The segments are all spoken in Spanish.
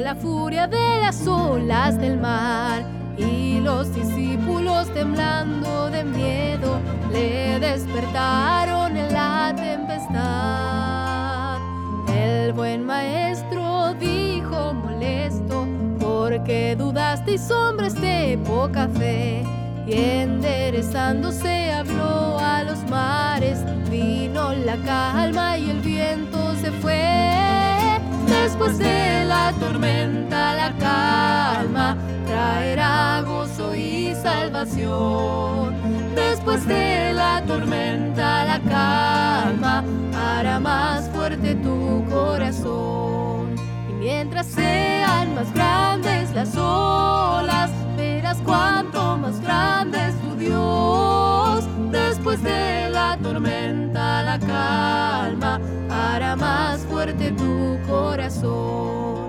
la furia de las olas del mar. Y los discípulos, temblando de miedo, le despertaron en la tempestad. El buen maestro dijo molesto: ¿por qué dudasteis, hombres de poca fe? Y enderezándose habló a los mares, vino la calma y el viento se fue. Después de la tormenta la calma traerá gozo y salvación. Después de la tormenta la calma hará más fuerte tu corazón. Y mientras sean más grandes las olas, verás cuánto más grande es tu Dios. Después de la tormenta la calma hará más fuerte tu corazón.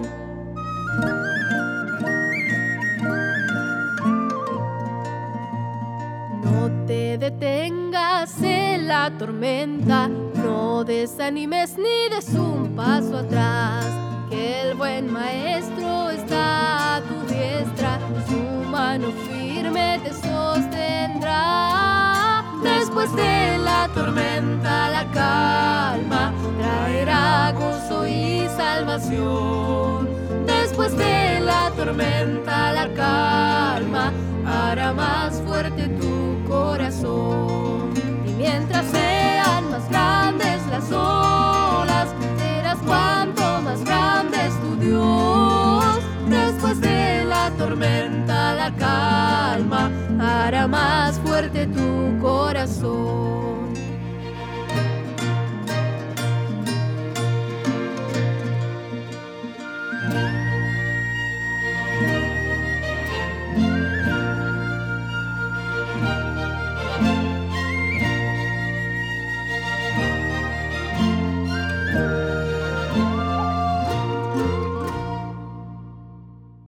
No te detengas en la tormenta, no desanimes ni des un paso atrás, que el buen maestro está a tu diestra, su mano firme te sostendrá. Después de la tormenta la calma traerá gozo y salvación. Después de la tormenta la calma hará más fuerte tu corazón. Y mientras sean más grandes las olas, verás cuánto más grande es tu Dios. Después de la tormenta la calma hará más fuerte tu corazón.